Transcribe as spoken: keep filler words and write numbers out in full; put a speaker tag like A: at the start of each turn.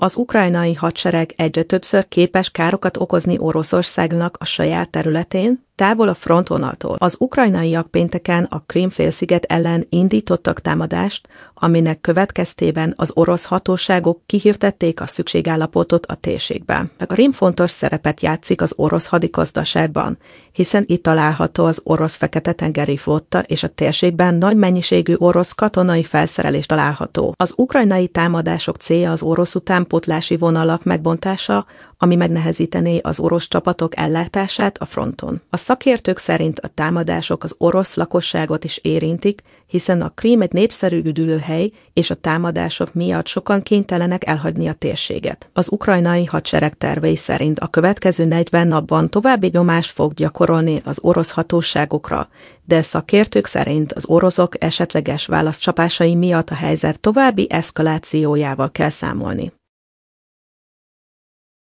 A: Az ukrajnai hadsereg egyre többször képes károkat okozni Oroszországnak a saját területén, távol a frontvonaltól. Az ukrajnaiak pénteken a Krím-félsziget ellen indítottak támadást, aminek következtében az orosz hatóságok kihirdették a szükségállapotot a térségben. A Krím fontos szerepet játszik az orosz hadigazdaságban, hiszen itt található az orosz Fekete-tengeri flotta, és a térségben nagy mennyiségű orosz katonai felszerelés található. Az ukrajnai támadások célja az orosz utánpótlási vonalak megbontása, ami megnehezítené az orosz csapatok ellátását a fronton. A szakértők szerint a támadások az orosz lakosságot is érintik, hiszen a Krím egy népszerű üdülőhely, és a támadások miatt sokan kénytelenek elhagyni a térséget. Az ukrajnai hadsereg tervei szerint a következő negyven napban további nyomást fog gyakorolni az orosz hatóságokra, de szakértők szerint az oroszok esetleges válaszcsapásai miatt a helyzet további eszkalációjával kell számolni.